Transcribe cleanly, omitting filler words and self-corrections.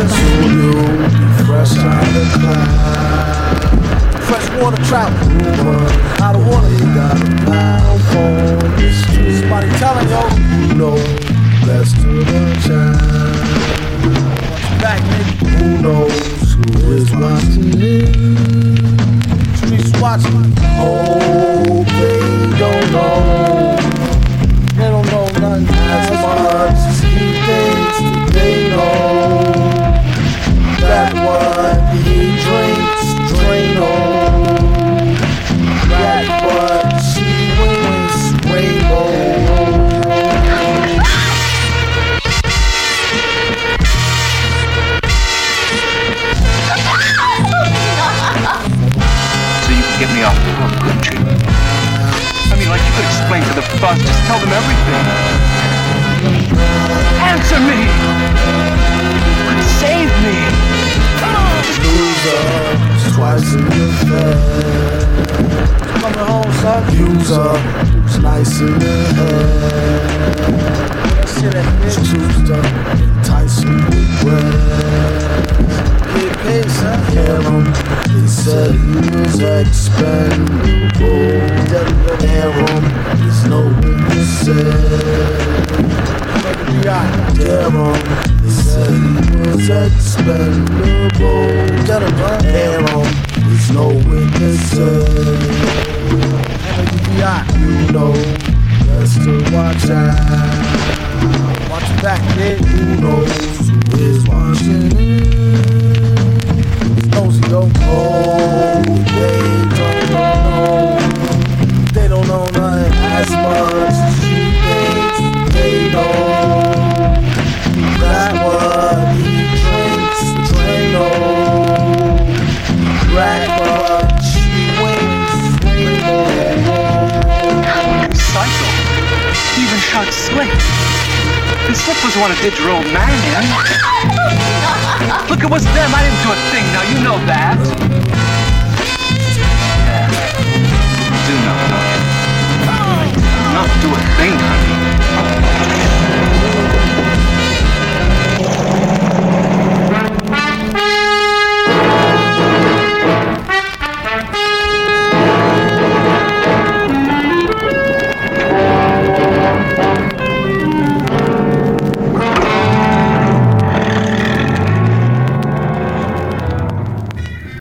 So you fresh out of cloud. Freshwater trout. Out of water. They got a pound for the street. Somebody telling yo. Who knows? Best to the child. Back, nigga. Who knows who is watching it? Streets watching. Oh, they don't know. They don't know nothing As much as he thinks they know. That what he drinks, drain on. That what she wins, rainbow. So you can get me off the hook, couldn't you? I mean, like you could explain to the boss, just tell them everything. Answer me! Save me! Loser, twice in the bed. coming home, son. User, who's nice in the head. That shit at bitch. Tuesday, enticing with bread. Get paid, son. Harem, they said he was expendable. Harem, there's no witnesses. Harem, they said he was expendable. Harem, there's no witnesses. You know, best to watch out. Watch your back, kid. Who knows who is watching it? Nosy, yo. Oh, They don't know nothing. as much as she thinks they know. That what he drinks, drain on. Black what she wins, Psycho. He even shot Slick. And Slick was the one who did your old man in. Look, it was them. I didn't do a thing. Now you know that. Yeah. You do know, don't you? Not do a thing, honey.